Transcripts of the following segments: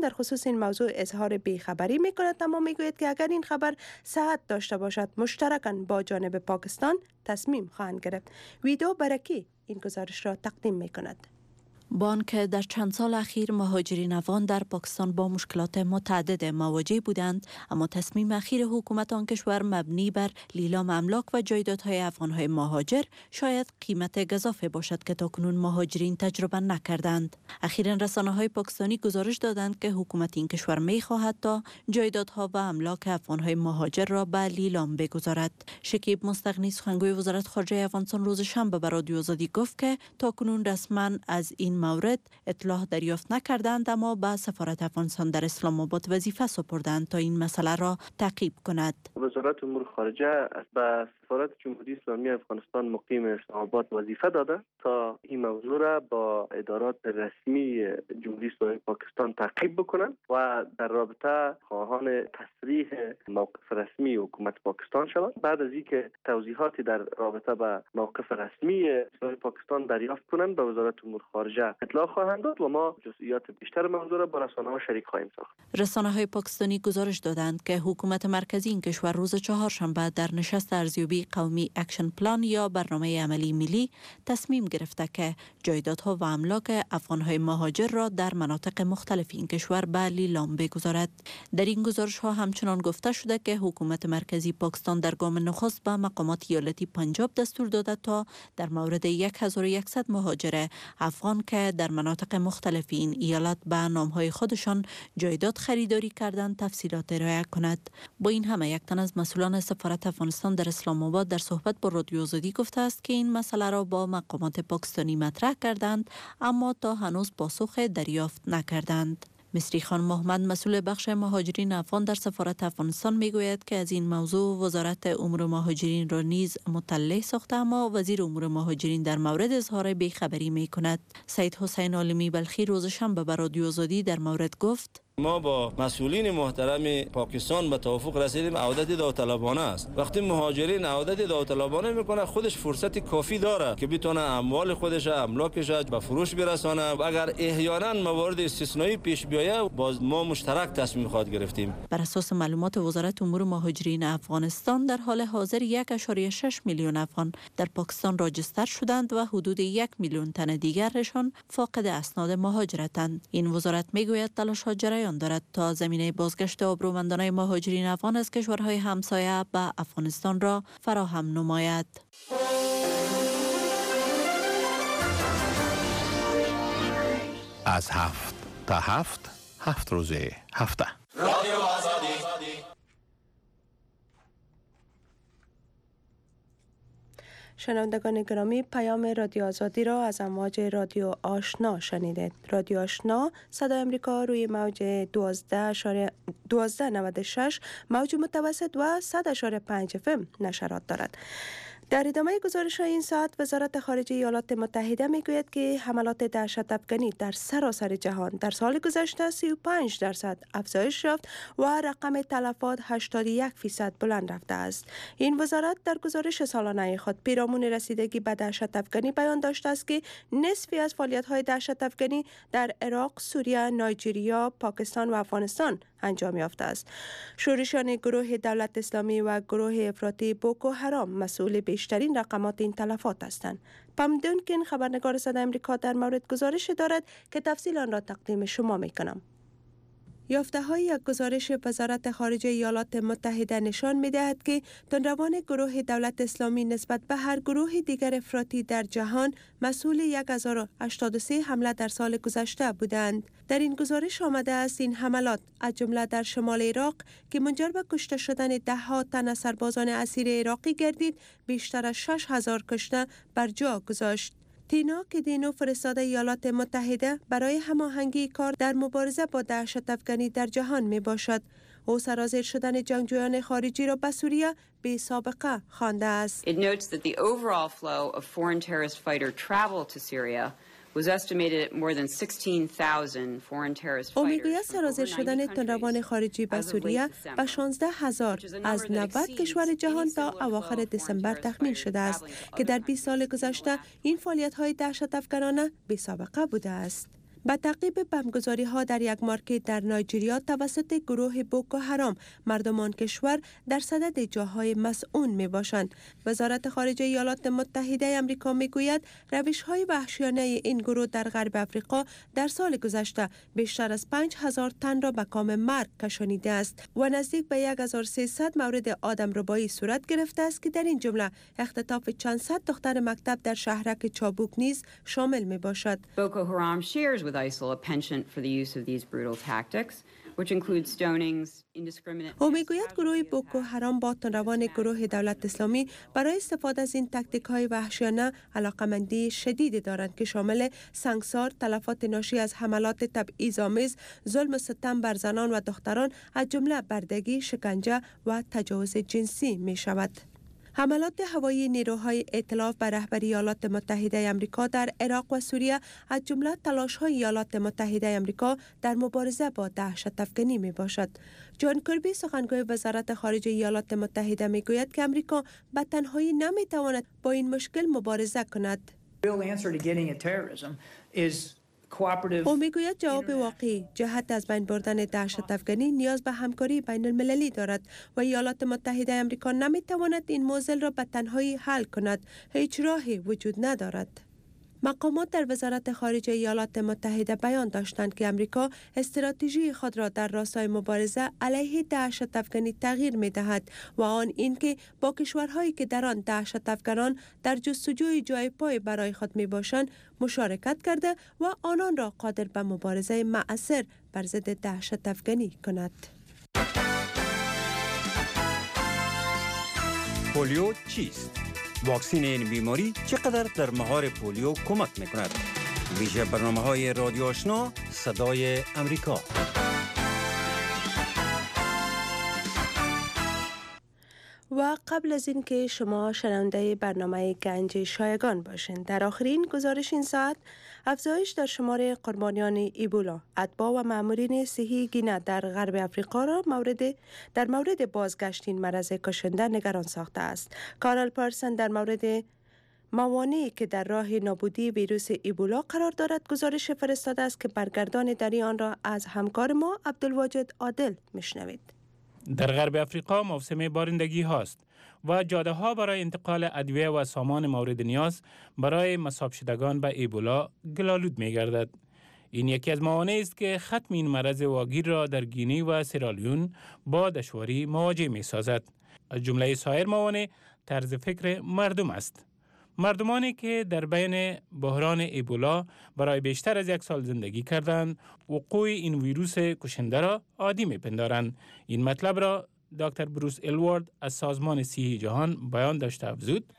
در خصوص این موضوع اظهار بیخبری میکند، اما میگوید که اگر این خبر صحت داشته باشد مشترکاً با جانب پاکستان تصمیم خواهند گرفت. ویدو برکی این گزارش را تقدیم میکند. بانک در چند سال اخیر مهاجرین افغان در پاکستان با مشکلات متعدد مواجه بودند، اما تصمیم اخیر حکومت آن کشور مبنی بر لیلام املاک و جایدادهای افغانهای مهاجر شاید قیمت گزافه باشد که تاکنون مهاجرین تجربه نکردند. اخیراً رسانه‌های پاکستانی گزارش دادند که حکومت این کشور می‌خواهد تا جایدادها و املاک افغانهای مهاجر را به لیلام بگذارد. شکیب مستغنی سخنگوی وزارت خارجه افغانستان روز شنبه به رادیو آزادی گفت که تاکنون رسما از این مورد اطلاع دریافت نکردند، اما به سفارت افغانستان در اسلام آباد وظیفه سپردند تا این مسئله را تعقیب کند. وزارت امور خارجه به سفارت جمهوری اسلامی افغانستان مقیم اسلام آباد وظیفه داده تا این موضوع را با ادارات رسمی جمهوری اسلامی پاکستان تعقیب بکنند و در رابطه خواهان تصریح موقف رسمی حکومت پاکستان شوند. بعد از اینکه توضیحاتی در رابطه با موقف رسمی اسلامی پاکستان دریافت کنند به وزارت امور خارجه اطلاع خواهند داد و ما جزئیات بیشتر موضوع را با رسانه‌ها شریک خواهیم ساخت. رسانه‌های پاکستانی گزارش دادند که حکومت مرکزی این کشور روز چهارشنبه در نشست ارزیابی قومی اکشن پلان یا برنامه عملی ملی تصمیم گرفته که جایدادها و املاک افغانهای مهاجر را در مناطق مختلف این کشور به لیلام بگذارد. در این گزارش‌ها همچنان گفته شده که حکومت مرکزی پاکستان در گام نخست به مقامات ایالتی پنجاب دستور داده تا در مورد 1100 مهاجر افغان که در مناطق مختلف این ایالت به نامهای خودشان جایداد خریداری کردند تفصیلات ارائه کند. با این همه یک تن از مسئولان سفارت افغانستان در اسلام آباد در صحبت با رادیو آزادی گفته است که این مسئله را با مقامات پاکستانی مطرح کردند، اما تا هنوز پاسخ دریافت نکردند. مصری خان محمد مسئول بخش مهاجرین افغان در سفارت افغانستان میگوید که از این موضوع وزارت امور مهاجرین را نیز مطلع ساخته، اما وزیر امور مهاجرین در مورد اظهار بیخبری میکند. سید حسین عالمی بلخی روز شنبه به رادیو آزادی در مورد گفت: ما با مسئولین محترم پاکستان به توافق رسیدیم عودت داوطلبانه است. وقتی مهاجرین عودت داوطلبانه میکنه خودش فرصت کافی داره که بتونه اموال خودش املاکش به فروش برسانه. اگر احیانا موارد استثنایی پیش بیاید باز ما مشترک تصمیم خواهد گرفتیم. بر اساس معلومات وزارت امور مهاجرین افغانستان در حال حاضر 1.6 میلیون افغان در پاکستان راجستر شدند و حدود 1 میلیون تن دیگرشان فاقد اسناد مهاجرتند. این وزارت میگوید تلاش‌ها جریان دارد تا زمینه بازگشت آبرومندان مهاجرین افغان از کشورهای همسایه به افغانستان را فراهم نماید. از 7 تا 7 روز هفته رادیو آزادی. شنوندگان گرامی، پیام رادیو آزادی را از امواج رادیو آشنا شنیدید. رادیو آشنا صدای امریکا روی موج 1296 موج متوسط و 100.5 FM نشرات دارد. در ادامه گزارش این ساعت وزارت خارجه ایالات متحده میگوید که حملات دهشت افغانی در سراسر جهان در سال گذشته 35% افزایش یافت و رقم تلفات 81% بلند رفته است. این وزارت در گزارش سالانه خود پیرامون رسیدگی به دهشت افغانی بیان داشته است که نصفی از فعالیت‌های دهشت افغانی در عراق، سوریه، نایجریا، پاکستان و افغانستان انجام یافته است. شورشیان گروه دولت اسلامی و گروه افراطی بوکو حرام مسئول بیشترین رقمات این تلفات هستند. پام دونکن خبرنگار صدای امریکا در مورد گزارش دارد که تفصیل آن را تقدیم شما می‌کنم. یافته‌های یک گزارش وزارت خارجه ایالات متحده نشان می‌دهد که تندروان گروه دولت اسلامی نسبت به هر گروه دیگر افراطی در جهان مسئول 1083 حمله در سال گذشته بودند. در این گزارش آمده است این حملات از جمله در شمال عراق که منجر به کشته شدن ده‌ها تن از سربازان اسیر عراقی گردید، بیشتر از 6000 کشته بر جا گذاشت. تینا کدینو فرستاده ایالات متحده برای هماهنگی کار در مبارزه با دهشت افغانی در جهان می باشد. او سرازیر شدن جنگجویان خارجی را به سوریه بی سابقه خوانده است. It notes that the overall flow of foreign terrorist fighter travel to Syria was estimated at more than 16,000 foreign terrorist fighters. او میگوید سرازیر شدن تندروان خارجی به سوریه به 16,000 از 90 کشور جهان تا اواخر دسامبر تخمین شده است که در 20 سال گذشته این فعالیت‌های دهشت افغانانه بی سابقه بوده است. به تعقیب بمبگذاری ها در یک مارکت در نایجریا توسط گروه بوکو حرام، مردمان کشور در صدد جاهای مسئول می باشند. وزارت خارجه ایالات متحده آمریکا می گوید روش های وحشیانه این گروه در غرب افریقا در سال گذشته بیشتر از 5000 تن را به کام مرگ کشانیده است و نزدیک به 1300 مورد آدمربایی صورت گرفته است که در این جمله اختطاف چند صد دختر مکتب در شهرک چابوک نیز شامل می باشد. Boko Haram shares with ISIL a penchant for the use of these brutal tactics, which include stonings, indiscriminate... او میگوید گروه بوکو حرام با تندروان گروه دولت اسلامی برای استفاده از این تاکتیک های وحشیانه علاقمندی شدیدی دارند که شامل سنگسار، تلفات ناشی از حملات تبعیض‌آمیز، ظلم و ستم بر زنان و دختران از جمله بردگی، شکنجه و تجاوز جنسی می شود. حملات هوایی نیروهای ائتلاف بر رهبری ایالات متحده آمریکا در عراق و سوریه از جمله تلاش‌های ایالات متحده آمریکا در مبارزه با دهشت افکنی می باشد. جان کربی سخنگوی وزارت خارجه ایالات متحده می گوید که آمریکا به تنهایی نمی تواند با این مشکل مبارزه کند. او میگوید جواب واقعی جهت از بین بردن دهشت افکنی نیاز به همکاری بین المللی دارد و ایالات متحده آمریکا نمیتواند این موضوع را به تنهایی حل کند. هیچ راهی وجود ندارد. مقامات در وزارت خارجه ایالات متحده بیان داشتند که امریکا استراتژی خود را در راستای مبارزه علیه دهشت افکنی تغییر می دهد و آن اینکه با کشورهایی که در آن دهشت افکنان در جستجوی جای پای برای خود می باشند مشارکت کرده و آنان را قادر به مبارزه مؤثر بر ضد دهشت افکنی کند. پولیو چیست؟ واکسین این بیماری چقدر در مهار پولیو کمک میکند؟ ویژه برنامه‌های رادیو آشنا صدای امریکا. و قبل از اینکه شما شنونده برنامه گنج شایگان باشین، در آخرین گزارش این ساعت افزایش در شمار قربانیان ایبولا، اتباع و مامورین صحی گینه در غرب افریقا را در مورد بازگشت این مرض کشنده نگران ساخته است. کارل پارسن در مورد موانعی که در راه نابودی ویروس ایبولا قرار دارد گزارش فرستاده است که برگردان دری آن را از همکار ما عبدالواجد عادل میشنوید. در غرب افریقا موسم بارندگی هاست و جاده ها برای انتقال ادویه و سامان مورد نیاز برای مصاب شدگان به ایبولا گلالود می گردد. این یکی از موانع است که ختم این مرض واگیر را در گینی و سیرالیون با دشواری مواجه می سازد. از جمله سایر موانع طرز فکر مردم است. مردمانی که در بین بحران ایبولا برای بیشتر از 1 سال زندگی کردند، وقوع این ویروس کشنده را عادی می‌پندارند. این مطلب را دکتر بروس الوارد از سازمان صحی جهان بیان داشته افزود.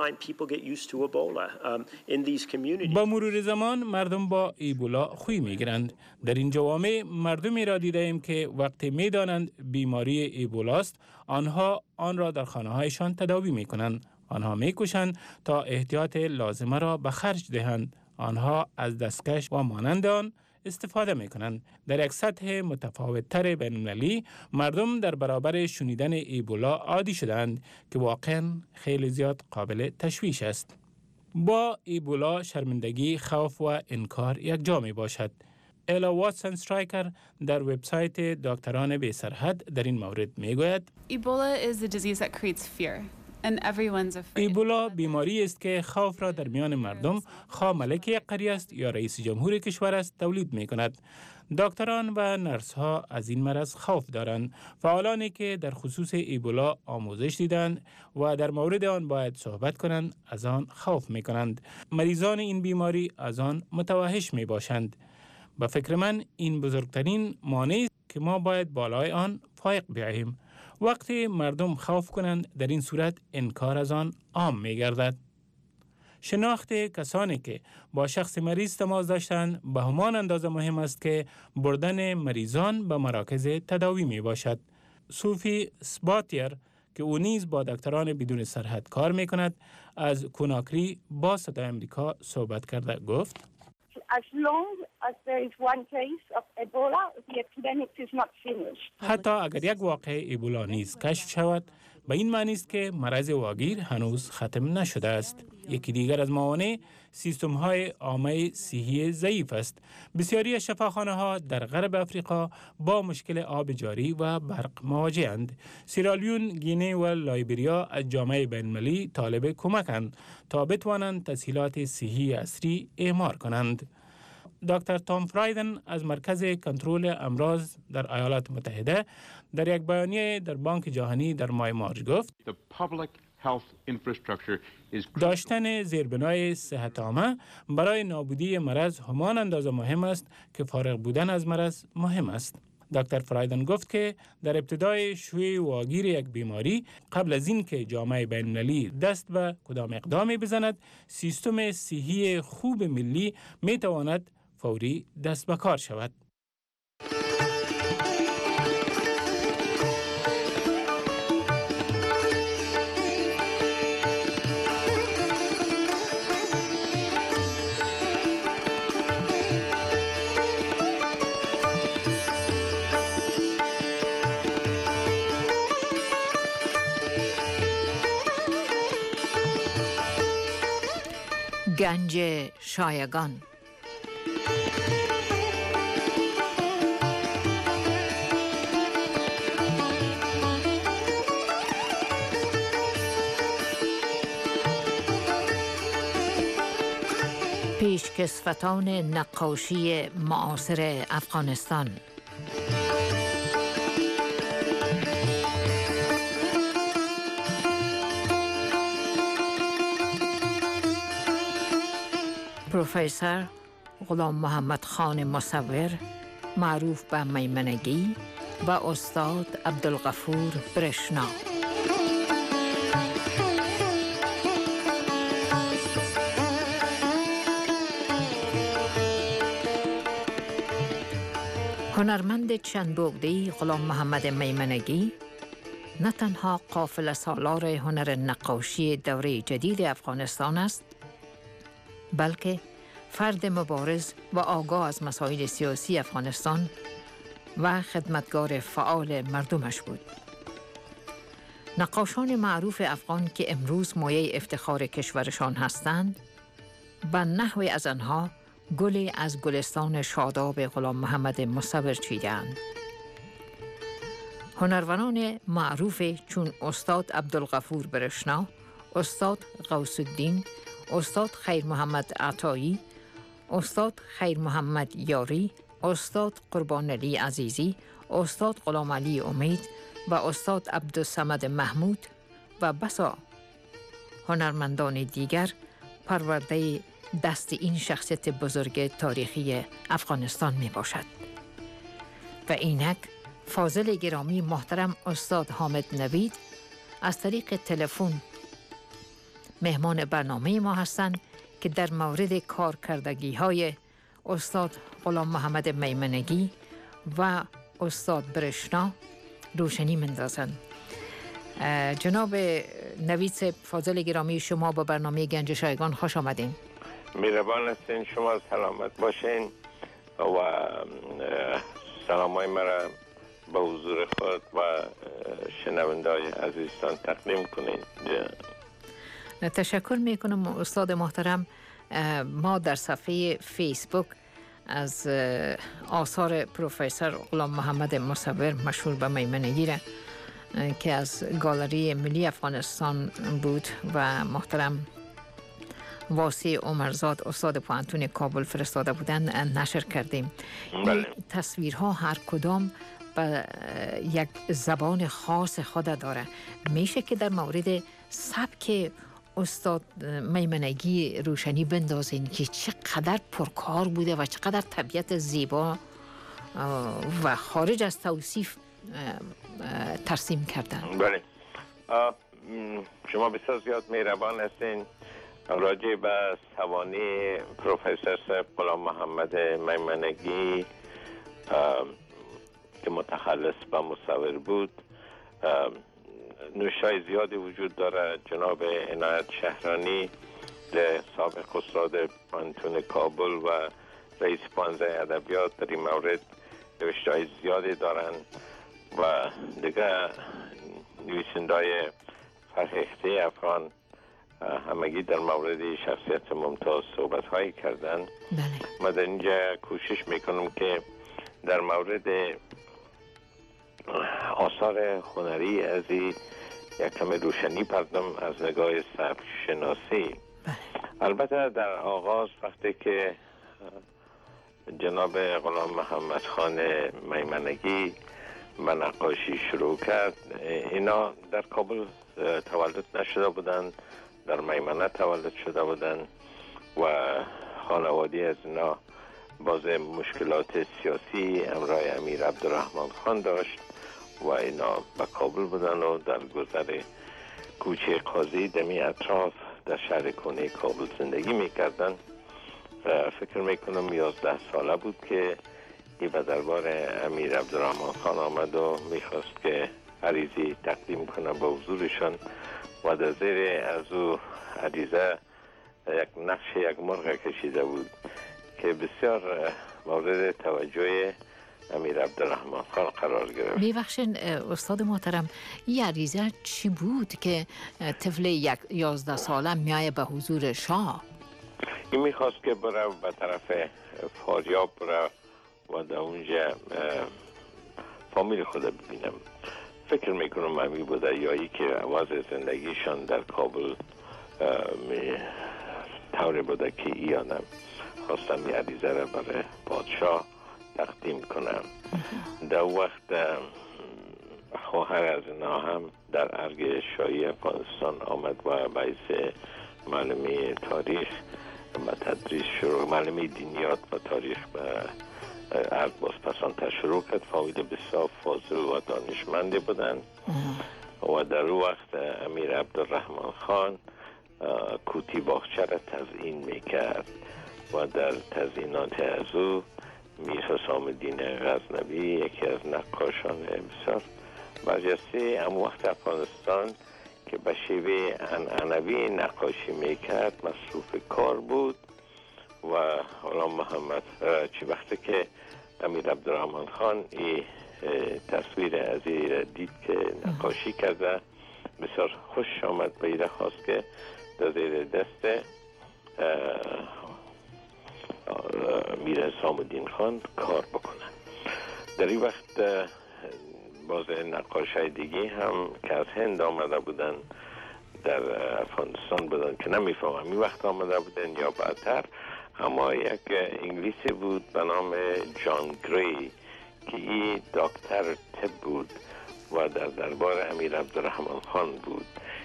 با مرور زمان مردم با ایبولا خوی می‌گیرند. در این جوامع مردمی را دیده‌ایم که وقتی می‌دانند بیماری ایبولا است، آنها آن را در خانه‌هایشان تداوی می‌کنند. آنها می‌کوشند تا احتیاط لازمه را به خرج دهند. آنها از دستکش و مانند آن استفاده می‌کنند. در یک سطح متفاوت‌تر بین‌المللی مردم در برابر شنیدن ایبولا عادی شدند که واقعاً خیلی زیاد قابل تشویش است. با ایبولا شرمندگی، خوف و انکار یک جا می‌باشد. الا واتسون استرایکر در وبسایت دکتران بی سرحد در این مورد می‌گوید: Ebola is a disease that creates fear. ایبولا بیماری است که خوف را در میان مردم، خواه ملک یک قریه است یا رئیس جمهور کشور است، تولید می کند. دکتران و نرس ها از این مرض خوف دارند. فعالانی که در خصوص ایبولا آموزش دیدند و در مورد آن باید صحبت کنند از آن خوف می کنند. مریضان این بیماری از آن متوحش می باشند. به فکر من این بزرگترین مانع است که ما باید بالای آن فائق بیاییم. وقتی مردم خوف کنند در این صورت انکار از آن عام می گردد. شناخت کسانی که با شخص مریض تماس داشتند به همان اندازه مهم است که بردن مریضان به مراکز تداوی می باشد. صوفی سباتیر که او نیز با دکتران بدون سرحد کار می کند از کناکری با صدای امریکا صحبت کرده گفت: حتی اگر یک واقعه ایبولا نیز کشف شود، به این معنی است که مرض واگیر هنوز ختم نشده است. یکی دیگر از موانع سیستم های عامه صحی ضعیف است. بسیاری شفاخانه ها در غرب افریقا با مشکل آب جاری و برق مواجه‌اند. سیرالیون، گینه و لایبریا از جامعه بین‌المللی طالب کمکند تا بتوانند تسهیلات صحی عصری اعمار کنند. دکتر توم فرایدن از مرکز کنترل امراض در ایالات متحده در یک بیانیه در بانک جهانی در ماه مارس گفت داشتن زیربنای صحت عامه برای نابودی مرض همان اندازه مهم است که فارغ بودن از مرض مهم است. دکتر فرایدن گفت که در ابتدای شیوع واگیر یک بیماری قبل از این که جامعه بین‌المللی دست به کدام اقدامی بزند، سیستم صحی خوب ملی می تواند فوری دست به کار شود. گنج شایگان. پیشکسوتان نقاشی معاصر افغانستان. پروفسور غلام محمد خان مصور معروف به میمنگی و استاد عبدالغفور برشنا. هنرمند چند بوگده‌ای غلام محمد میمنگی نه تنها قافله سالار هنر نقاشی دوره جدید افغانستان است، بلکه فرد مبارز و آگاه از مسائل سیاسی افغانستان و خدمتگار فعال مردمش بود. نقاشان معروف افغان که امروز مایه افتخار کشورشان هستند، به نحوی از آنها گلی از گلستان شاداب غلام محمد مصور چیدند. هنروران معروف چون استاد عبدالغفور برشنا، استاد غوث الدین، استاد خیر محمد عطایی، استاد خیر محمد یاری، استاد قربان علی عزیزی، استاد غلام علی امید و استاد عبدالصمد محمود و بسا هنرمندان دیگر پرورده دست این شخصیت بزرگ تاریخی افغانستان می باشد. و اینک فاضل گرامی محترم استاد حامد نوید از طریق تلفن مهمان برنامه ما هستند که در مورد کارکردگی های استاد غلام محمد میمنگی و استاد برشنا روشنی مندازند. جناب نوید صاحب، فاضل گرامی، شما با برنامه گنج شایگان خوش آمدین. مهربان هستین، شما سلامت باشین و سلامای مرا به حضور خود و شنونده‌های عزیزتان تقدیم کنین. تشکر میکنم استاد محترم. ما در صفحه فیسبوک از آثار پروفسور غلام محمد مصور مشهور به میمنگی را که از گالری ملی افغانستان بود و محترم واسی عمرزاد استاد پوهنتون کابل فرستاده بودن نشر کردیم. این تصویرها هر کدام به یک زبان خاص خود داره. میشه که در مورد سبک استاد میمنگی روشنی بندازین که چقدر پرکار بوده و چقدر طبیعت زیبا و خارج از توصیف ترسیم کردن؟ بله، شما بسیار زیاد مهربان هستین. راجع به سوانح پروفسور غلام محمد میمنگی که متخلص به مصور بود نوشته‌های زیادی وجود داره. جناب عنایت شهرانی سابق استاد پوهنتون کابل و رئیس پانزه ادبیات در این مورد نوشته‌های زیادی دارن و دیگه نویسنده‌های فرهیخته افغان همگی در مورد شخصیت ممتاز صحبت هایی کردن. ما در اینجا کوشش میکنم که در مورد آثار هنری از یک کم روشنی پردم از نگاه سبک شناسی. البته در آغاز وقتی که جناب غلام محمد خان میمنگی به نقاشی شروع کرد، اینا در کابل تولد نشده بودند، در میمنه تولد شده بودند و خانوادی از اینا باز مشکلات سیاسی امرای امیر عبدالرحمن خان داشت و اینا به کابل بودن و در گذر کوچه قاضی دمی اطراف در شهر کنه کابل زندگی میکردن. فکر میکنم 11 ساله بود که این به دربار امیر عبدالرحمن خان آمد و میخواست که عریضی تقدیم کنه به حضورشان و در زیر از او عریضه یک نقش یک مرغ کشیده بود که بسیار مورد توجه امیر عبدالرحمن خان قرار گرفت. میبخشین استاد محترم، این عریضه چی بود که طفل 11 ساله میایه به حضور شاه؟ این میخواست که بره به طرف فاریاب بره و در اونجا فامیل خود ببینم. فکر میکنم همی بوده یا ای که وضع زندگیشان در کابل طوری بوده که ایانم خواستم یه عریضه را برای پادشاه تقدیم کنم. در وقت خواهر از اینا هم در ارگ شاهی افغانستان آمد و باعث معلمی تاریخ و تدریس شروع، معلمی دینیات و تاریخ به ارگ بازپسان شروع کرد. فامیل بسیار فاضل و دانشمندی بودن و در او وقت امیر عبدالرحمن خان کوتی باغچه را تزیین میکرد و در تزیینات از او میر حسام الدین غزنوی یکی از نقاشان بسیار برجسته ام وقت افغانستان که به شیوه عنعنوی نقاشی میکرد مصروف کار بود و غلام محمد چی وقتی که امیر عبدالرحمن خان این تصویر از این دید که نقاشی کرده بسیار خوش آمد به این خواست که در زیر دست میر حسام الدین خان کار بکنه. در این وقت باز نقاشای دیگه هم که از هند آمده بودن در افغانستان بودن که نمیفهمم این وقت آمده بودن یا بعدتر، اما یک انگلیسی بود به نام جان گری که این دکتر طب بود و در دربار امیر عبدالرحمن خان بود.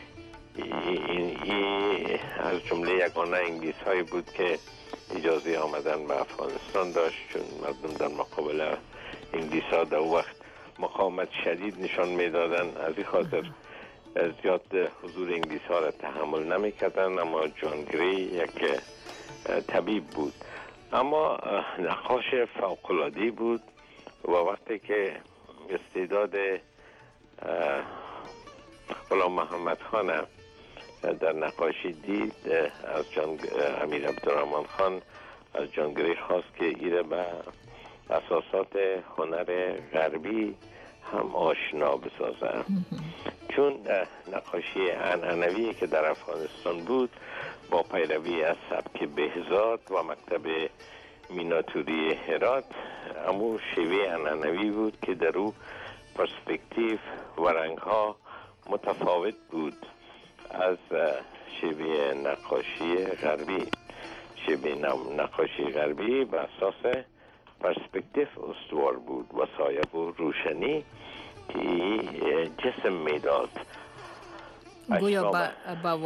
این از جمله یگانه انگلیس هایی بود که اجازه آمدن به افغانستان داشت، چون مردم در مقابل انگلیس ها در وقت مقاومت شدید نشان میدادن، از این خاطر زیاد حضور انگلیس ها را تحمل نمی کردن. اما جان گری یک طبیب بود اما نقاش فوق‌العاده‌ای بود و وقتی که استعداد غلام محمد خان در نقاشی دید، از امیر عبدالرحمن خان از جان گری خواست که ایره به اساسات هنر غربی هم آشنا بسازه، چون نقاشی عنعنوی که در افغانستان بود با پیروی از سبک بهزاد و مکتب میناتوری هرات امو شیوه عنعنوی بود که در او پرسپکتیو و رنگ ها متفاوت بود از شیوه نقاشی غربی. شیوه نقاشی غربی به اساس پرسپکتیو استوار بود و سایه و روشنی که جسم میداد. گویا با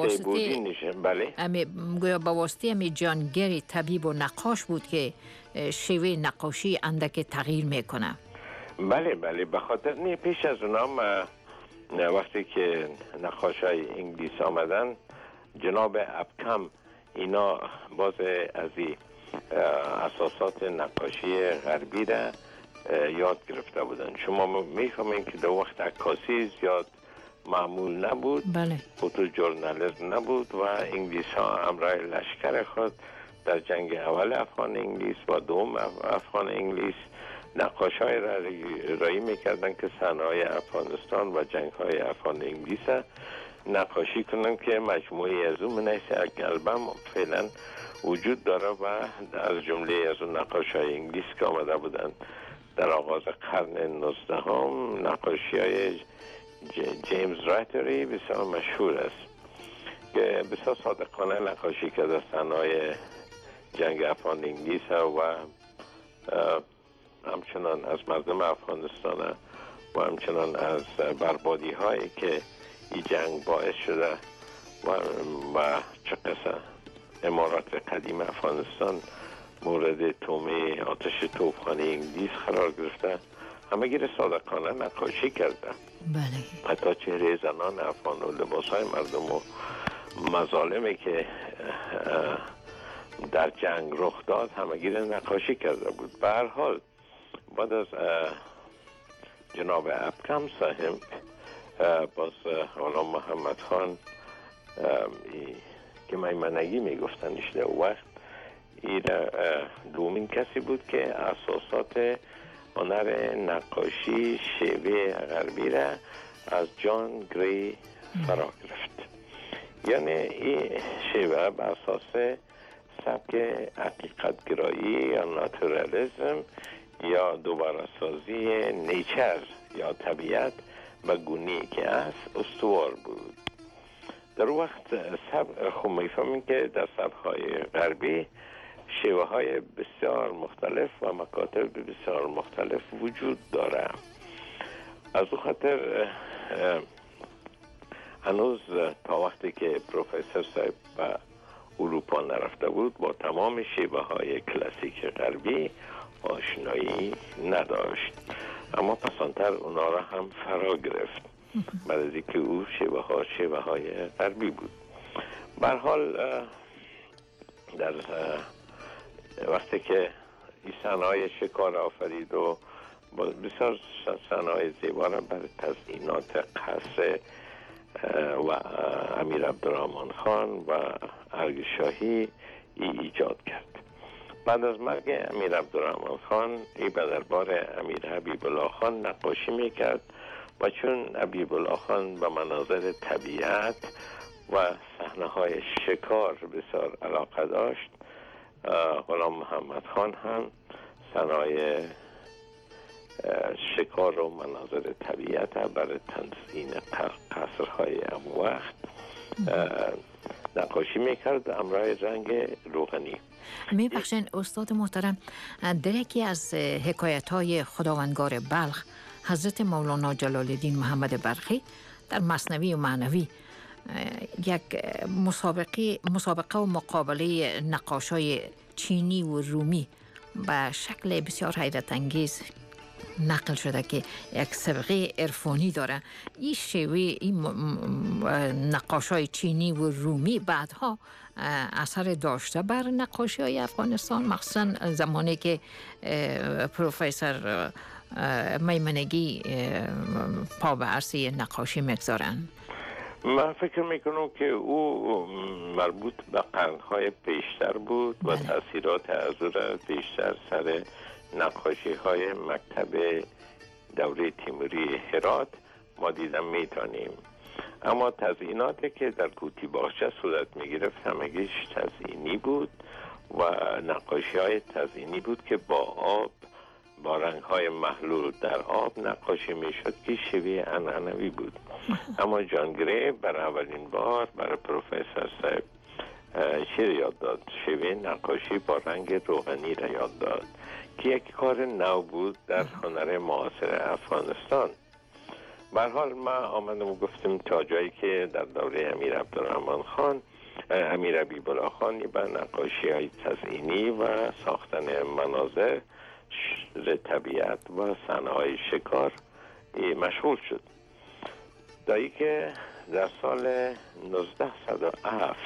واسطه امی جان گری طبیب و نقاش بود که شیوه نقاشی اندک تغییر میکنه. بله به خاطر پیش از اونام وقتی که نقاش های انگلیس آمدن، جناب ابکم اینا باز از اساسات نقاشی غربی را یاد گرفته بودن. شما میفهمین که در وقت عکاسی زیاد معمول نبود، فوتو ژورنالیسم نبود و انگلیس ها امرای لشکر خود در جنگ اول افغان انگلیس و دوم افغان انگلیس نقاش های رایی میکردن که صحنه‌های افغانستان و جنگ های افغان انگلیس نقاشی کنم که مجموعی از اون من یک البم فعلا وجود داره و از جمله از اون نقاشای انگلیس که آمده بودن در آغاز قرن 19 هم نقاشی های جیمز رایتری بسیار مشهور است که بسیار صادقانه نقاشی کرده صحنه‌های جنگ افغان انگلیس و همچنان از مردم افغانستان و همچنان از بربادی هایی که این جنگ باعث شده و چه قصه امارات قدیم افغانستان مورد تومه آتش توپخانه انگلیس قرار گرفته، همه گیر صادقانه نقاشی کرده. بله. حتی چهره زنان افغان و لباس های مردم و مظالمی که در جنگ رخ داد همه گیر نقاشی کرده بود. به هر حال بعد از جناب ابکم صاحب باز غلام محمد خان که میمنگی میگفتنش در وقت این دومین کسی بود که اساسات هنر نقاشی شیوه غربی را از جان گری فرا گرفت. یعنی این شیوه بر اساس سبک حقیقت گرایی یا ناتورالیسم یا دوباره سازی نیچر یا طبیعت و گونه‌ای که است استوار بود. در وقت خب میفهمیم که در سبک‌های غربی شیوه های بسیار مختلف و مکاتب بسیار مختلف وجود داره. از او خاطر هنوز تا وقتی که پروفسور صاحب به اروپا نرفته بود با تمام شیوه های کلاسیک غربی آشنایی نداشت، اما پسانتر اونا را هم فرا گرفت بعد از اینکه او شیوه های غربی بود. به هر حال در وقتی که این صحنه‌های شکار آفرید و بسیار صحنه‌های زیبا را برای تزیینات قصر و امیر عبدالرحمن خان و ارگ شاهی ایجاد کرد. بعد از مرگ امیر عبدالرحمن خان ای به دربار امیر حبیب الله خان نقاشی میکرد و چون حبیب الله خان به مناظر طبیعت و صحنه‌های شکار بسیار علاقه داشت، غلام محمد خان هم صحنه‌های شکار و مناظر طبیعت برای تزیین قصرهای ام وقت نقاشی میکرد همراه رنگ روغنی. میبخشین استاد محترم، در یکی از حکایت‌های خداوندگار بلخ حضرت مولانا جلال الدین محمد بلخی در مثنوی و معنوی یک مسابقه و مقابله نقاشای چینی و رومی به شکل بسیار حیرت انگیز نقل شده که یک سابقه عرفانی داره. این شیوه این نقاشای چینی و رومی بعدها اثر داشته بر نقاشی های افغانستان، مخصوصا زمانی که پروفسور میمنگی پا به عرصه نقاشی میگذارن. من فکر میکنم که او مربوط به قرنهای پیشتر بود و تاثیرات از او را بیشتر سر نقاشی های مکتب دوره تیموری هرات ما دیدن میتونیم. اما تزییناتی که در قوطی باغچه صورت میگرفت همگیش تزیینی بود و نقاشی های تزیینی بود که با آب، با رنگ های محلول در آب نقاشی میشد که شیوه عنعنوی بود. اما جان گری برای اولین بار برای پروفسور صاحب چی یاد داد؟ شیوه نقاشی با رنگ روغنی را یاد داد که یک کار نو بود در هنر معاصر افغانستان. به هر حال ما آمدم و گفتیم تا جایی که در دوره امیر عبدالرحمن خان، امیر حبیب الله خان به نقاشی های تزیینی و ساختن مناظر طبیعت و صحنه‌های شکار مشغول شد. دایی که در سال 1907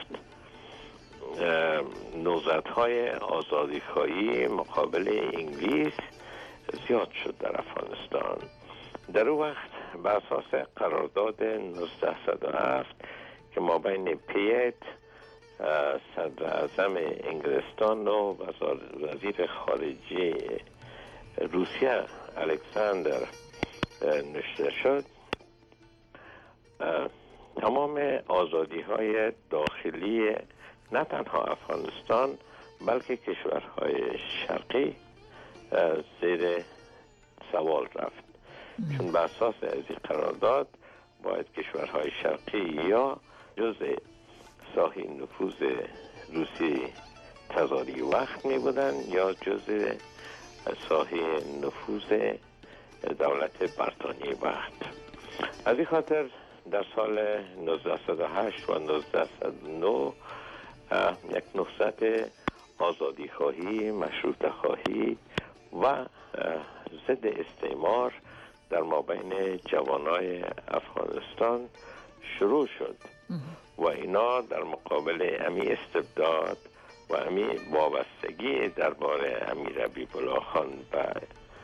نوزدهای آزادیخواهی مقابل انگلیس زیاد شد در افغانستان. در اون وقت به اساس قرارداد 1907 که ما بین پیت صدر اعظم انگلستان و وزیر خارجه روسیه الکساندر نوشته شد، تمام آزادی های داخلی نه تنها افغانستان بلکه کشورهای شرقی زیر سوال رفت، چون بر اساس از این قرارداد باید کشورهای شرقی یا جزء ساحه نفوذ روسی تزاری وقت می بودن یا جزء ساحه نفوذ دولت برطانیه وقت. از این خاطر در سال 1908 و 1909 یک نهضت آزادی خواهی، مشروطه خواهی و ضد استعمار در مابین جوانای افغانستان شروع شد و اینا در مقابل امی استبداد و امی وابستگی درباره امیر حبیب‌الله خان به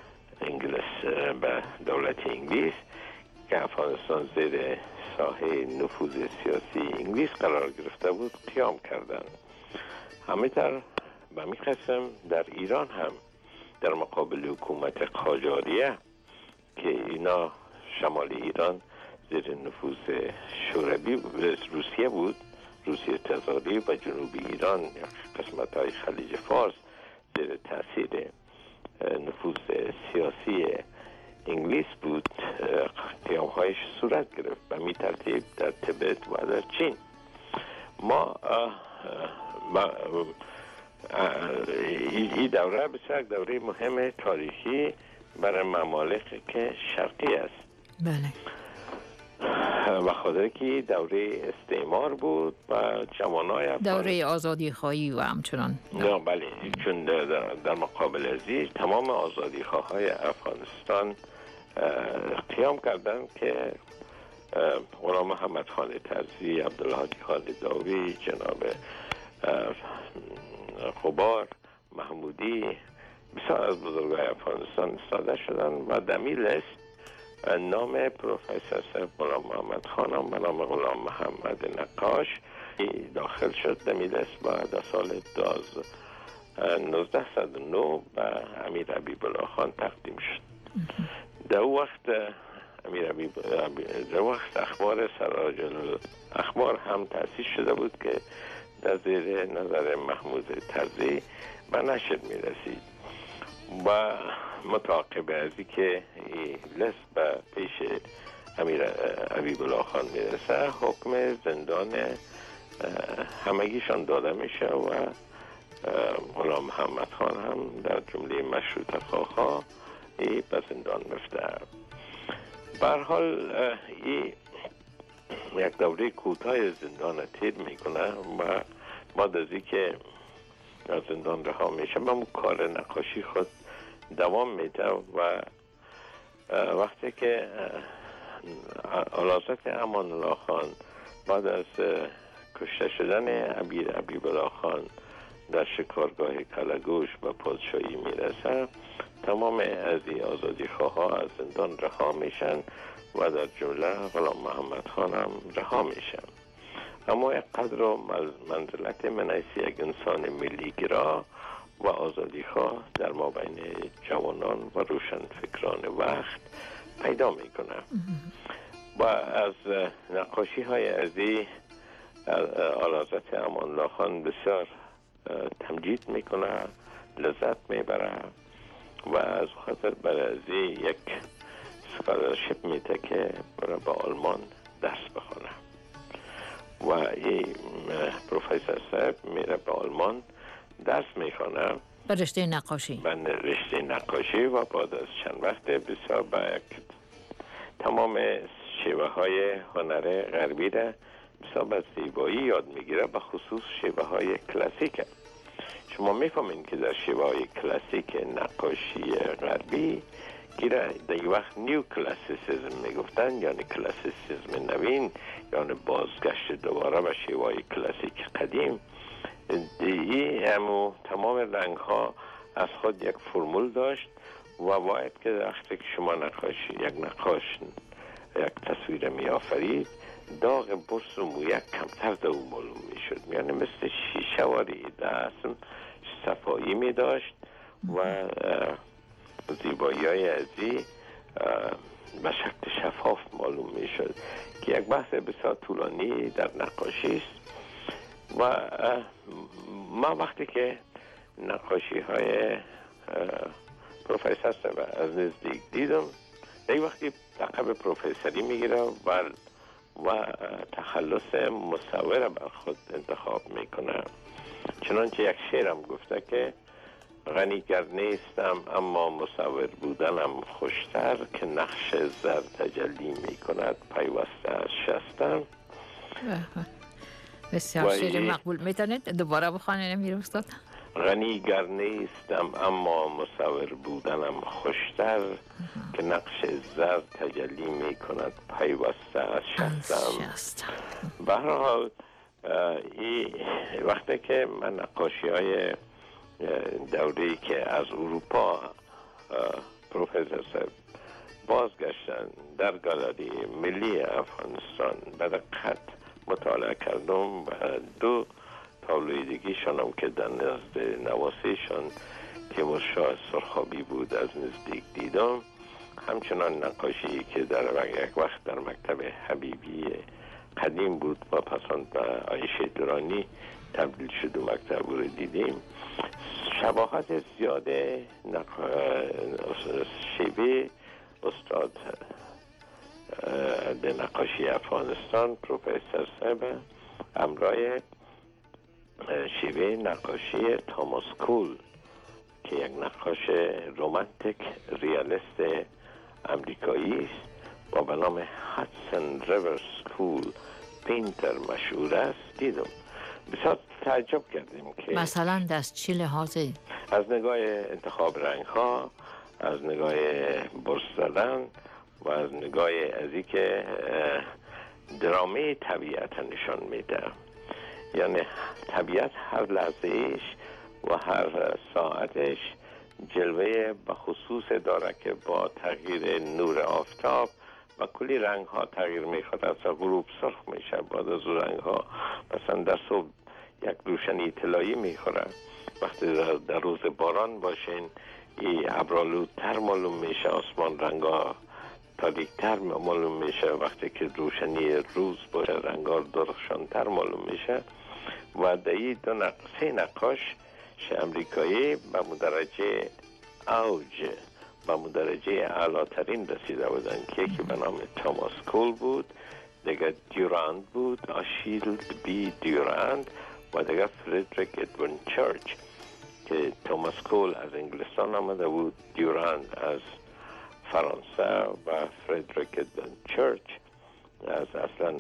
دولت انگلیس که افغانستان زیر ساحه نفوذ سیاسی انگلیس قرار گرفته بود قیام کردند. همینطور به می قسم در ایران هم در مقابل حکومت قاجاریه که اینا شمال ایران زیر نفوذ شوروی روسیه بود، روسیه تزاری، و جنوب ایران قسمت های خلیج فارس زیر تاثیر نفوذ سیاسی انگلیس بود، قیام هایش صورت گرفت. به می ترتیب در تبت و در چین. ما این دوره بسیار دوره مهم تاریخی برای ممالک که شرقی است. بله. و خاطر که دوره استعمار بود و جوانای دوره آزادی خواهی و همچنان. نه بله، چون در مقابل ازی تمام آزادی خواهای افغانستان قیام کردند که غلام محمد خان طرزی، عبدالحاج خالداوی، جناب غبار محمودی، بسیار از بزرگای افغانستان استاده شدن و در این لیست نام پروفسور صاحب غلام محمد خان و نام غلام محمد نقاش داخل شد در این لیست و در سال 1909 به امیر حبیب‌الله خان تقدیم شد. در وقت در وقت اخبار سراج الاخبار هم تأسیس شده بود که در زیر نظر محمود طرزی به نشر می رسید و متعاقب از که این لیست به پیش امیر حبیب‌الله خان می رسه، حکم زندان همگیشان داده میشه و غلام محمد خان هم در جمله مشروطه خواها به زندان میفته. به هر حال این یک دوره کوتاه زندان تیر میکنه و بعد از اینکه از زندان رها میشه به کار نقاشی خود دوام میده و وقتی که علازت امان الله خان بعد از کشته شدن امیر حبیب‌الله خان در شکارگاه کلگوش به پادشاهی میرسه، تمام از این آزادی خواه از زندان رها میشن و در جمله غلام محمد خان هم رها میشن. اما یک قدر و منزلت من حیث یک انسان ملیگرا و آزادی خواه در مابین جوانان و روشن فکران وقت پیدا میکنه و از نقاشی های ازی علازت امان الله خان بسیار تمجید میکنه، لذت میبره و از خاطر برای یک سکالرشپ میده که برای به آلمان درس بخونه و این پروفسور صاحب میره به آلمان درس میخونه به رشته نقاشی. به رشته نقاشی و بعد از چند وقت بسیار با یک تمام شیوه های هنر غربی را بسیار از زیبایی یاد میگیره، به خصوص شیوه های کلاسیک. شما میفهمین که در شیوه های کلاسیک نقاشی غربی که در این وقت نیو کلاسیسیزم میگفتن، یعنی کلاسیسیزم نوین، یعنی بازگشت دوباره به شیوه های کلاسیک قدیم، همو تمام رنگ ها از خود یک فرمول داشت و باید که وقتی که شما یک نقاش یک تصویر می آفرید، داغ برس و مویک کمتر در اون معلوم می شد، یعنی مثل شیشه واری دستم صفایی می داشت و زیبایی های ازی به شکل شفاف معلوم می شد که یک بحث بسیار طولانی در نقاشی است. و ما وقتی که نقاشی های پروفسور از نزدیک دیدم، یک وقتی لقب پروفسوری میگیره و تخلص مصور بر خود انتخاب میکنه. چنانچه یک شعرم گفته که غنیگر نیستم اما مصور بودنم خوشتر، که نقش زر تجلی میکند پیوسته از شستم. بسیار شعر مقبول. میتونید دوباره بخوانید امیر استاد؟ غنیگر نیستم اما مصور بودنم خوشتر، که نقش زر تجلی میکند پیوسته از شستم. به هر حال وقتی که من نقاشی های دوره‌ای که از اروپا پروفسور صاحب بازگشتن در گالری ملی افغانستان به دقت مطالعه کردم و دو تابلوی دیگیشانم که در نزد نواسیشان تیمور شاه سرخابی بود از نزدیک دیدم. همچنان نقاشی که در یک وقت در مکتب حبیبی قدیم بود و پسان به عایشه درانی تبدیل شد و مکتب رو دیدیم. شباهت زیاد شیوه استاد در نقاشی افغانستان پروفسور صاحب همراه شیوه نقاشی توماس کول که یک نقاش رومانتیک ریالیست امریکایی است با به نام هاتسون ریور سکول پینتر مشهور است دیدم. بسیار تعجب کردیم که مثلا از چه لحاظی؟ از نگاه انتخاب رنگ ها، از نگاه برس زدن و از نگاه ازی که درامه طبیعت نشان میده. یعنی طبیعت هر لحظهش و هر ساعتش جلوه به خصوص داره که با تغییر نور آفتاب و کلی رنگ ها تغییر میخواد. از غروب سرخ میشه، بعد از رنگ ها مثلا در صبح یک روشنی طلایی میخوره. وقتی در روز باران باشین این ابرالودتر معلوم میشه، آسمان رنگ ها تاریکتر معلوم میشه. وقتی که روشنی روز باشه رنگ ها درخشانتر معلوم میشه. و در این سه نقاش امریکایی به مدرجه اوج به مدرجه اعلاترین رسیده بودن که یکی به نام توماس کول بود، دیگه دیوراند بود، آشیلد بی دیوراند و دیگه فردریک ادوین چرچ که توماس کول از انگلستان آمده بود، دیوراند از فرانسه و فردریک ادوین چرچ از اصلا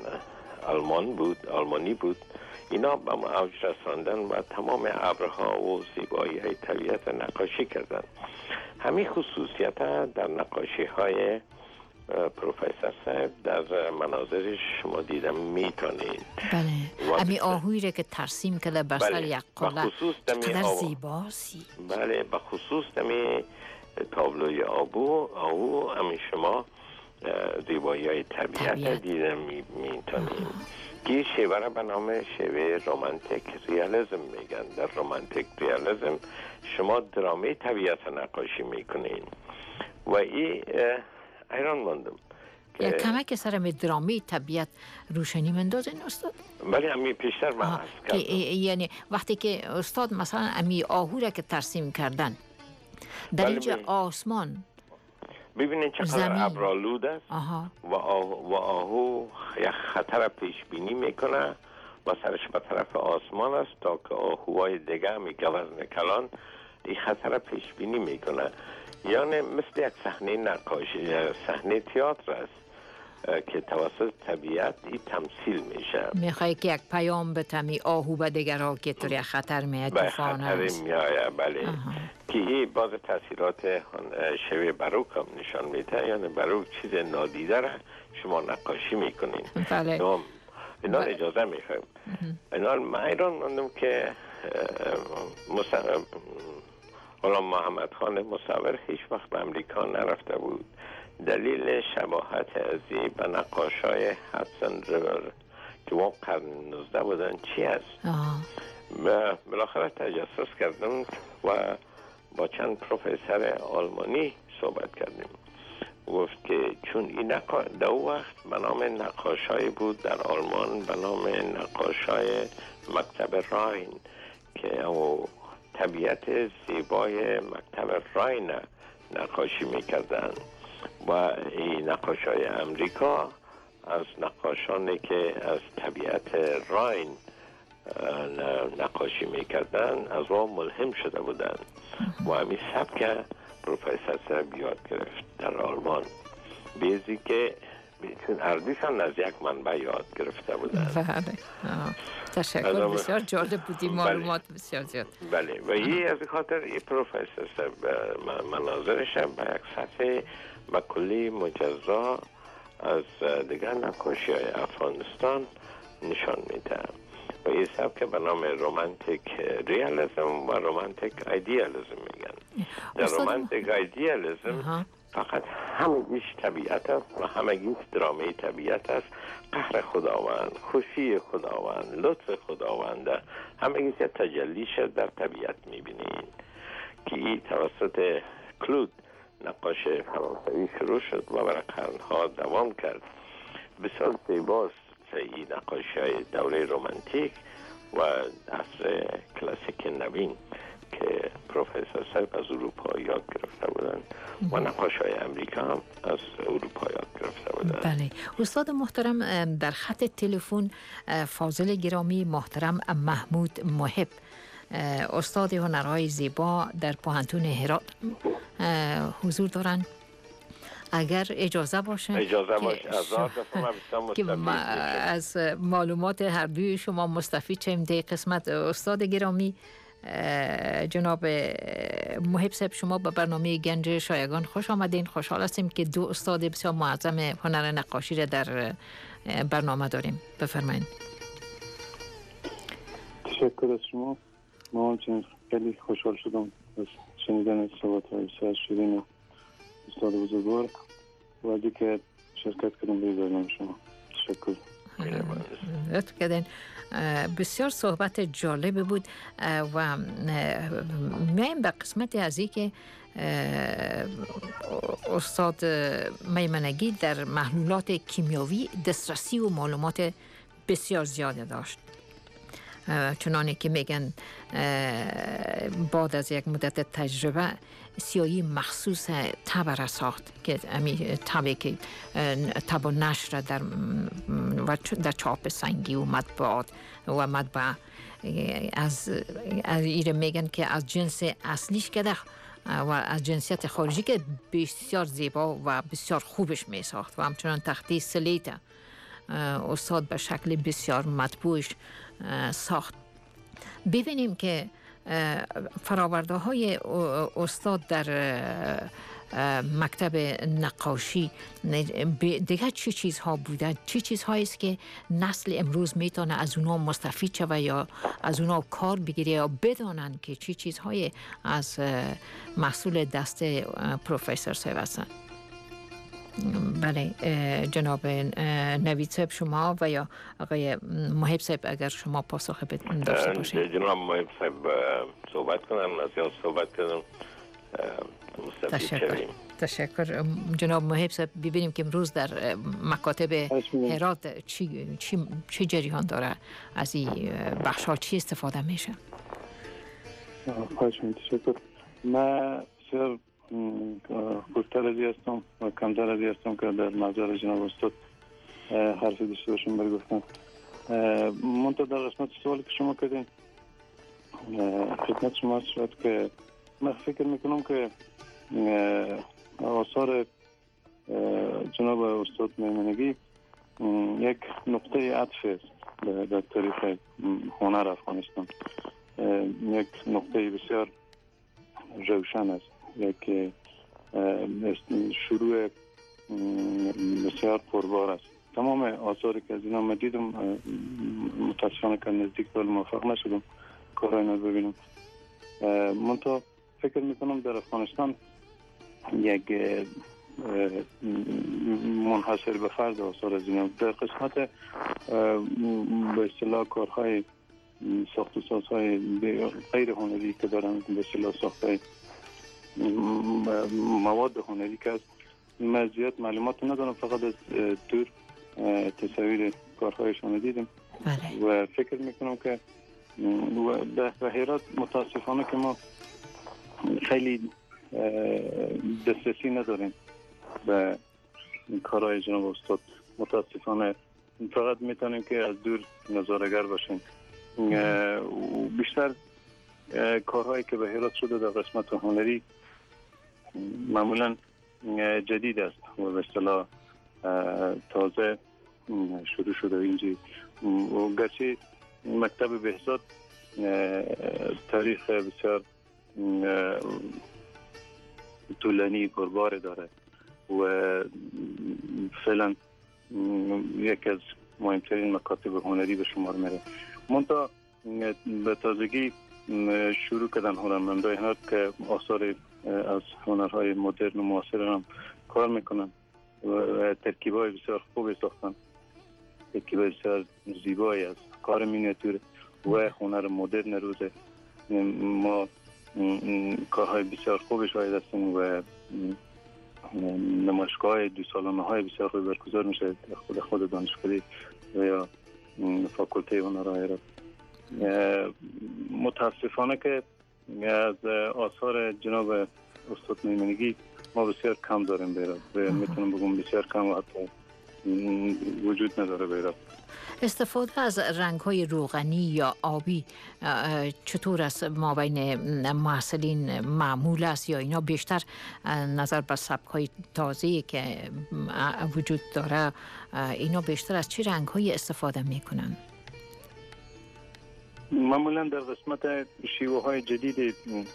آلمانی بود. اینا به اوج رساندن و تمام ابرها و زیبایی های طبیعت نقاشی کردن. همین خصوصیت در نقاشی های پروفسور صاحب در مناظرش شما دیدم میتونید. بله، همین آهویی که ترسیم کرده بر سر یک قله چقدر زیباست. بله، به خصوص همین تابلوی آهو همین شما زیبایی های طبیعت دیدم میتونید. که شیوه را به نام شیوه رومانتیک ریالیزم میگن. در رومانتیک ریالیزم شما درامه طبیعت نقاشی میکنین و این ایران ماندم یک کمک سر می درامه طبیعت روشنی مندازین استاد؟ بله، همین پیشتر من هست کردم. یعنی وقتی که استاد مثلا همین آهو را که ترسیم کردن در اینجا آسمان ببینید چقدر ابرالود است و آهو یک خطر پیش بینی میکنه و سرش به طرف آسمان است تا که آهوهای دیگه همی گوزن کلان این خطر پیش بینی میکنه. یعنی مثل یک صحنه نقاشی، صحنه تئاتر است که توسط طبیعت این تمثیل میشه. میخوای که یک پیام بتمی آهو به دیگرها که توی خطر میاد طوفان است. بله. که این باز تاثیرات شیوه باروک هم نشان میده. یعنی باروک چیز نادیده را شما نقاشی میکنین. بله. اینا اجازه میخوایم. اینا ایران ماندم که غلام محمد خان مصور هیچ وقت به امریکا نرفته بود. دلیل شباهت ازی به نقاشای هاتسون ریور که اون قرن 19 بودن چی است؟ بالاخره تجسس کردم و با چند پروفسور آلمانی صحبت کردیم گفت که چون این در اون وقت به نام نقاشای بود در آلمان به نام نقاشای مکتب راین که او طبیعت زیبای مکتب راین نقاشی میکردن و این نقاشای امریکا از نقاشانی که از طبیعت راین نقاشی میکردن از او ملهم شده بودن و همین سبک پروفسور صاحب یاد گرفت در آلمان بیزی که چون اردیشان از یک منبع یاد گرفته بودن. بله تشکر، بسیار جالب بودی، معلومات بسیار زیاد. بله و این از خاطر این پروفسور صاحب مناظرش به یک سطح کلی مجزا از دیگر نقاشی های افغانستان نشان میده و این سبک به نام رومانتیک ریالیسم و رومانتیک ایدیالیسم میگن. در رومانتیک ایدیالیسم فقط همگیش طبیعت است و همگیش درامه طبیعت است، قهر خداوند، خوشی خداوند، لطف خداوند، همگیش تجلیش در طبیعت میبینین که این توسط کلود نقاش فرانسوی شروع شد و برای قرنها دوام کرد. بسیار زیباست این نقاشی های دوره رومانتیک و عصر کلاسیک نوین که پروفسور صاحب از اروپا یاد گرفته بودن و نقاش های امریکا هم از اروپا یاد گرفته بودن. بله استاد محترم، در خط تلفن فاضل گرامی محترم محمود محب، استاد هنرهای زیبا در پوهنتون هرات حضور دارند. اگر اجازه باشه که از معلومات هر دوی شما مستفید شیم. در قسمت استاد گرامی جناب محب صاحب، شما به برنامه گنج شایگان خوش آمدین. خوشحال هستیم که دو استاد بسیار معظم هنر نقاشی را در برنامه داریم. بفرمایید. تشکر از شما. ما همچنین خیلی خوشحال شدم از شنیدن صحبت‌های بسیار شیرین استاد بزرگوار و از اینکه شرکت کردم به برنامه شما. تشکر. لطف کردین. بسیار صحبت جالب بود و میایم به قسمت از این که استاد میمنگی در محلولات کیمیاوی دسترسی و معلومات بسیار زیاده داشت، چنانه که میگن بعد از یک مدت تجربه سیایی مخصوص تب را ساخت که تبی که تب و نشر در چاپ سنگی و مطبوعات و مطبع از ایره میگن که از جنس اصلیش کده و از جنسیت خارجی که بسیار زیبا و بسیار خوبش می ساخت و همچنان تختی سلیت استاد به شکل بسیار مطبوعش ساخت. ببینیم که فراورده های استاد در مکتب نقاشی دیگه چه چیزها بوده، چه چیزهایی است که نسل امروز میتونه از اونها مستفید شود یا از اونها کار بگیره یا بدانن که چه چیزهایی از محصول دست پروفسور صاحب هستند. بله جناب نوید صاحب شما و یا آقای محب صاحب اگر شما پاسخ داشته باشید. جناب محب صاحب صحبت کنم، از یاد صحبت کنم. تشکر جناب محب صاحب. ببینیم که امروز در مکاتب هرات چی جریان داره، از این بخش ها چی استفاده میشه؟ خواهش تشکر. من بسیار خوشتر ازی هستم و کمتر ازی هستم که در نظر جناب استاد حرفی داشته باشم برای گفتن. منتها در قسمت سوالی که شما کردین خدمت شما شد که من فکر میکنم که آثار جناب استاد میمنگی یک نقطه عطف است در تاریخ هنر افغانستان، یک نقطه بسیار روشن است، یک شروع بسیار پربار است. تمام آثاری که از اینا من دیدم متاسفانه که نزدیک به موفق نشدم کارهای اینا ببینم. منتها فکر میکنم در افغانستان یک منحصر به فرد آثار از اینا در قسمت به اصطلاح کارهای ساخت و سازهای غیر هنری که دارن، به اصطلاح ساخت مواد هنری که من زیاد معلومات ندارم، فقط از دور تصاویر کارهایشان دیدم و فکر میکنم که در هرات متاسفانه که ما خیلی دسترسی نداریم به کارهای جناب استاد. متاسفانه فقط میتونیم که از دور نظاره‌گر باشیم. بیشتر کارهایی که به هرات شده در قسمت هنری معمولا جدید است و به اصطلاح تازه شروع شده اینجا. گرچه مکتب بهزاد تاریخ بسیار طولانی پربار داره و فعلا یکی از مهمترین مکاتب هنری به شمار میره. منتها به تازگی شروع کردن هنرمندای هنر که آثار از هنرهای مدرن و معاصر هم کار میکنن و ترکیبای بسیار خوبی ساختن، ترکیبای بسیار زیبایی از کار مینیاتور و هنر مدرن روزه. ما کارهای بسیار خوبی شاهد هستیم و نمایشگاه 2 سالانه های بسیار خوبی برگزار میشه خود دانشکده و یا فاکولته هنرهای را. متاسفانه که از آثار جناب استاد میمنگی ما بسیار کم داریم بیراد و میتونم بگم بسیار کم و حتی وجود نداره بیراد. استفاده از رنگ‌های روغنی یا آبی چطور است ما بین محصلین معمول است یا اینا بیشتر نظر به سبک‌های تازه‌ای که وجود داره اینا بیشتر از چه رنگ‌های استفاده میکنن؟ معمولا در قسمت شیوه‌های جدید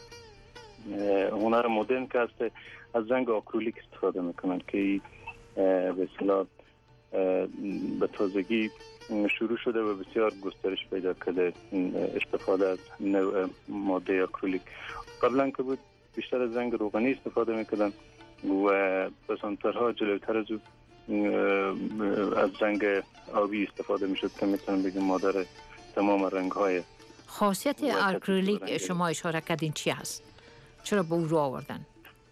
هنر مدرن که است از رنگ آکریلیک استفاده میکنن که به اصطلاح به تازگی شروع شده و بسیار گسترش پیدا کرده استفاده از نوع ماده آکریلیک. قبلا که بود بیشتر از رنگ روغنی استفاده میکردن و بسانترها جلوتر از رنگ آبی استفاده میشد که میتونم بگیم مادر تمام رنگ های. خاصیت آکریلیک شما اشاره کردین چی هست؟ چرا به او رو آوردن؟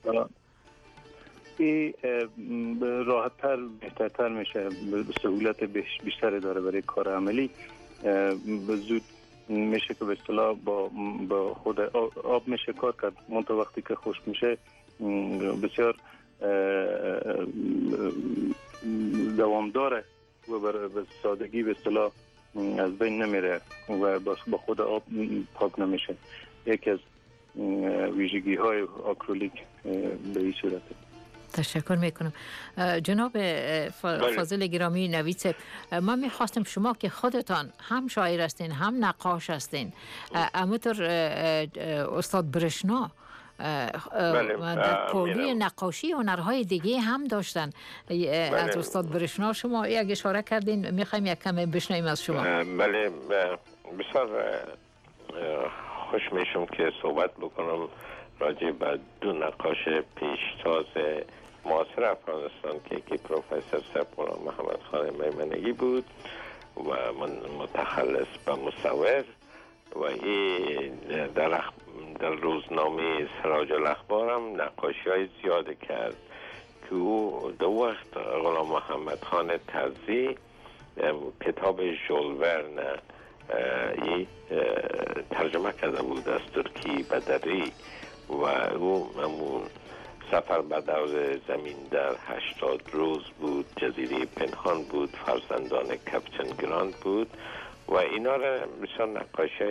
این راحت‌تر بهترتر میشه، سهولت بیشتری داره برای کار عملی. به زود میشه که به اصطلاح با خود آب میشه کار کرد. منتها وقتی که خشک میشه بسیار دوام داره و به سادگی به اصطلاح از بین نمیره و با خود آب پاک نمیشه. یکی از ویژگی های آکریلیک به این صورته. تشکر میکنم. جناب فاضل گرامی نوید، ما میخواستم شما که خودتان هم شاعر هستین هم نقاش هستین، همونطور استاد برشنا در پولی نقاشی هنرهای دیگه هم داشتن. از استاد برشنا شما یک اشاره کردین، میخوایم یک کم بشنویم از شما. بله، بسیار خوش میشم که صحبت بکنم راجع به 2 نقاش پیشتاز معاصر افغانستان که یکی پروفسور سرپونا محمد خان میمنگی بود و من متخلص به مصور و این در روزنامه سراج الاخبار هم نقاشی های زیاده کرد که او در وقت غلام محمد خان طرزی کتاب ژول ورن ترجمه کرده بود از ترکی به دری و او همون سفر به دور زمین در 80 روز بود، جزیره پنهان بود، فرزندان کپتن گراند بود و اینا را بسیار نقاشی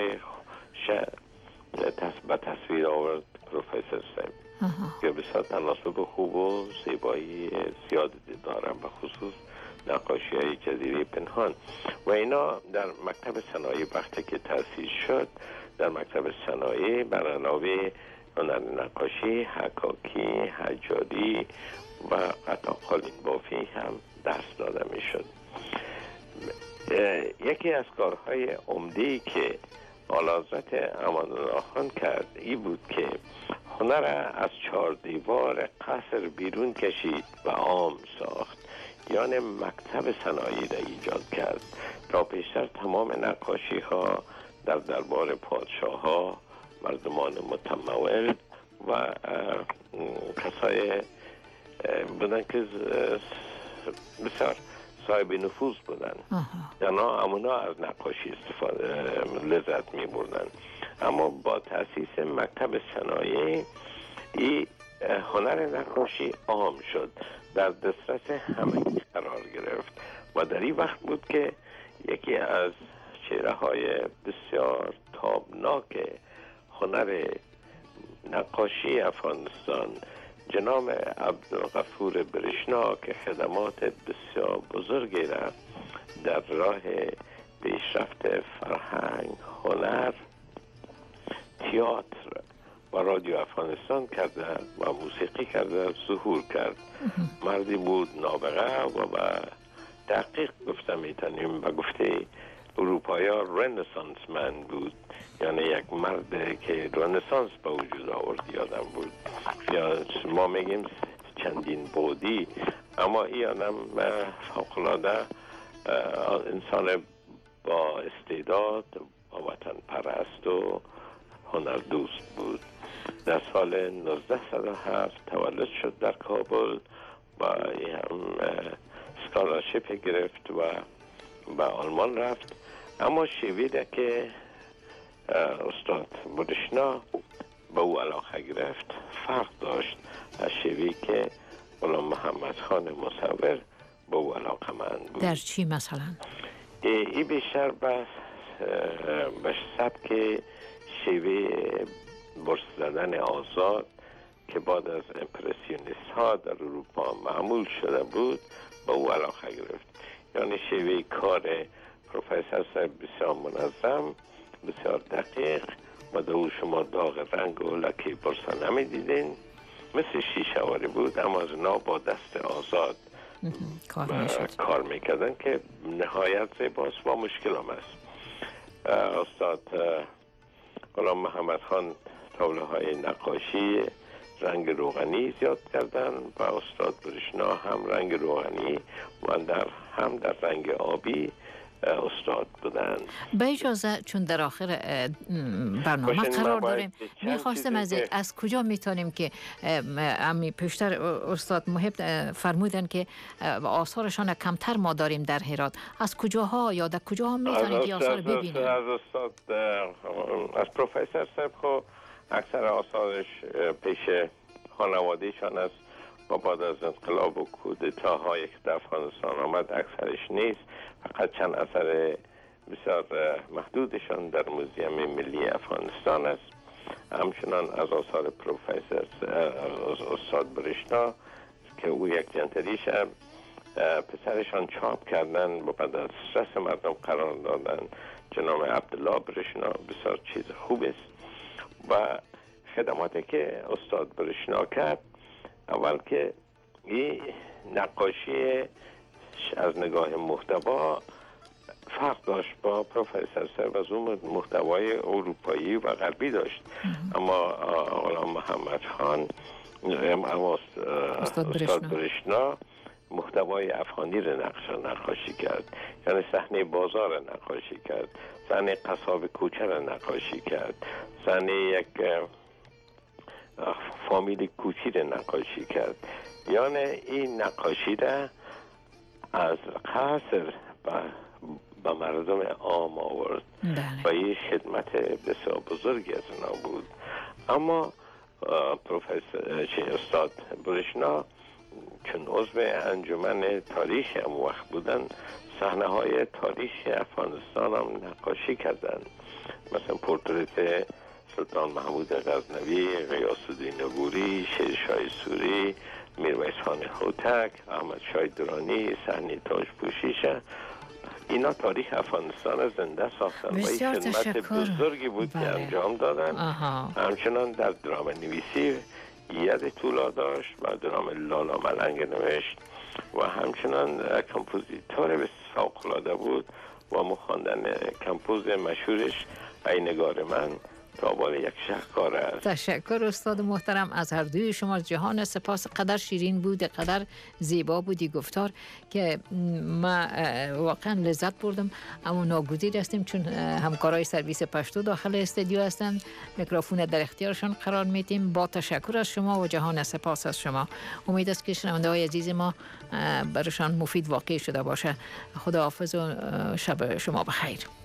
به تصویر آورد پروفسور صاحب که بسیار تناسب خوب و زیبایی زیاد دارن، به خصوص نقاشی های جزیره پنهان و اینا در مکتب صنایع وقتی که تأسیس شد در مکتب صنایع بر علاوه هنر نقاشی، حکاکی، حجاری و قطع قالین بافی هم درس داده می شد. یکی از کارهای عمده‌ای که اعلیحضرت امان‌الله خان کرد این بود که هنر از 4 دیوار قصر بیرون کشید و عام ساخت، یعنی مکتب صنایع را ایجاد کرد تا پیشتر تمام نقاشی ها در دربار پادشاه ها، مردمان متمول و کسای بودن که بسیار صاحب نفوذ بودن. اونا از نقاشی لذت می بردن. اما با تأسیس مکتب صنایع این هنر نقاشی عام شد، در دسترس همه قرار گرفت و در این وقت بود که یکی از چهره های بسیار تابناک هنر نقاشی افغانستان جناب عبدالغفور برشنا که خدمات بسیار بزرگی را در راه پیشرفت فرهنگ، هنر، تئاتر و رادیو افغانستان کرده و موسیقی کرده ظهور کرد. مردی بود نابغه و با دقیق گفته میتونیم و گفته اروپایی ها رنسانس من بود، یعنی یک مرد که رنسانس به وجود آورد یادم بود، یا ما میگیم چندین بودی، اما این آدم فوق‌العاده انسان با استعداد و وطن پرست و هنر دوست بود. در سال 1907 تولد شد در کابل و هم سکالرشیپ گرفت و به آلمان رفت. اما شیویده که استاد برشنا به او علاقه گرفت فرق داشت از شیوی که غلام محمد خان مصور به او علاقه مند بود. در چی مثلا؟ این بیشتر به سبک شیوه برس زدن آزاد که بعد از امپرسیونیست ها در اروپا معمول شده بود به او علاقه گرفت. یعنی شیوه کار پروفسور صاحب بسیار منظم، بسیار دقیق و در او شما داغ رنگ و لکه برسا نمی دیدین، مثل شیشه‌واری بود، اما از نا با دست آزاد کار میکردن که نهایت زیباست و مشکل هم است. استاد غلام محمد خان طاوله های نقاشی رنگ روغنی زیاد کردن و استاد برشنا هم رنگ روغنی و هم در رنگ آبی استاد بودن. به اجازه چون در آخر برنامه قرار داریم میخواستم از کجا میتونیم که امی پیشتر استاد محب فرمودن که آثارشان کمتر ما داریم در هرات، از کجاها یا در کجاها میتونیم که آثار ببینیم؟ از استاد از پروفسور صاحب خو اکثر آثارش پیش خانوادهشان است و بعد از انقلاب و کودتاهایی که در افغانستان آمد اکثرش نیست، فقط چند اثر بسیار محدودشان در موزیم ملی افغانستان است. همچنان از آثار پروفسور استاد برشنا که او یک جنتریش پسرشان چاپ کردن و بعد از دسترس مردم قرار دادن، جناب عبدالله برشنا، بسیار چیز خوب است. و خدماتی که استاد برشنا کرد، اول که این نقاشی از نگاه محتوا فرق داشت با پروفسور صاحب، از اون محتوای اروپایی و غربی داشت. اما غلام محمد خان استاد برشنا محتوای افغانی رو نقاشی کرد، یعنی صحنه بازار رو نقاشی کرد، صحنه قصاب کوچه رو نقاشی کرد، صحنه یک فامیل کوچی رو نقاشی کرد. یعنی این نقاشی را از قصر به مردم عام آورد و این خدمت بسیار بزرگی از اونا بود. اما استاد برشنا چون عضو انجمن تاریخ هم وقت بودن، صحنه های تاریخ افغانستان هم نقاشی کردن، مثلا پورتریت سلطان محمود غزنوی، غیاث‌الدین نبوری، شیرشاه سوری، میرویس خان هوتک، احمد شاه درانی، صحنه تاج پوشیشه. اینا تاریخ افغانستان زنده ساختن و این خدمت بزرگی بود که انجام دادن. همچنان در درام نویسی ید طولا داشت و درام لالا ملنگ نوشت و همچنان کمپوزیتور فوق‌العاده بود و مخواندن کمپوز مشهورش ای نگار من تابان یک شهکار است. تشکر استاد محترم از هر دوی شما. جهان سپاس. قدر شیرین بود، قدر زیبا بودی گفتار که ما واقعا لذت بردم. اما ناگزیر هستیم چون همکارای سرویس پشتو داخل استودیو هستند، میکروفون در اختیارشان قرار میدیم. با تشکر از شما و جهان سپاس از شما. امید است که شنونده های عزیز ما برشان مفید واقع شده باشه. خداحافظ و شب شما بخیر.